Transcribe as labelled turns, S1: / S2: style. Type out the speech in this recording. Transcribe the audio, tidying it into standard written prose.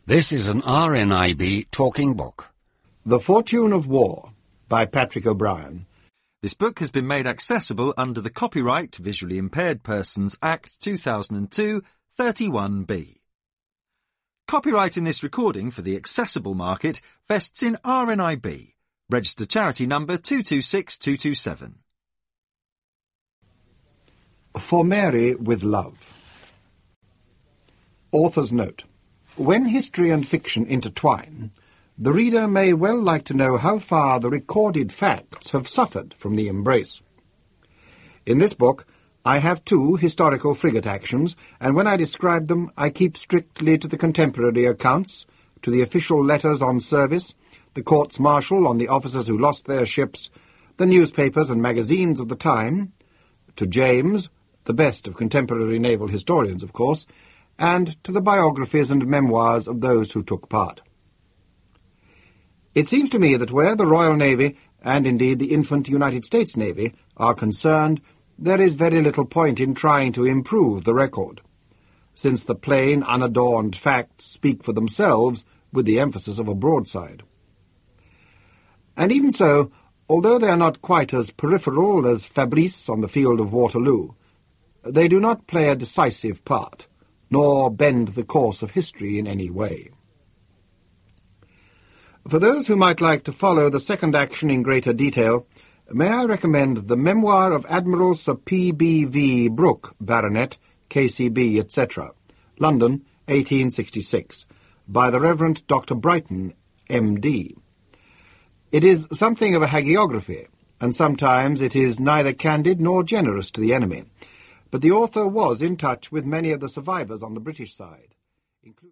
S1: This is an RNIB talking book.
S2: The Fortune of War by Patrick O'Brien.
S3: This book has been made accessible under the Copyright Visually Impaired Persons Act 2002 31B. Copyright in this recording for the accessible market vests in RNIB, registered charity number 226227.
S2: For Mary with Love. Author's note. When history and fiction intertwine, the reader may well like to know how far the recorded facts have suffered from the embrace. In this book, I have 2 historical frigate actions, and when I describe them, I keep strictly to the contemporary accounts, to the official letters on service, the courts-martial on the officers who lost their ships, the newspapers and magazines of the time, to James, the best of contemporary naval historians, of course, and to the biographies and memoirs of those who took part. It seems to me that where the Royal Navy, and indeed the infant United States Navy, are concerned, there is very little point in trying to improve the record, since the plain, unadorned facts speak for themselves with the emphasis of a broadside. And even so, although they are not quite as peripheral as Fabrice on the field of Waterloo, they do not play a decisive part, nor bend the course of history in any way. For those who might like to follow the second action in greater detail, may I recommend the Memoir of Admiral Sir P.B.V. Brooke, Baronet, K.C.B., etc., London, 1866, by the Reverend Dr. Brighton, M.D. It is something of a hagiography, and sometimes it is neither candid nor generous to the enemy, but the author was in touch with many of the survivors on the British side, including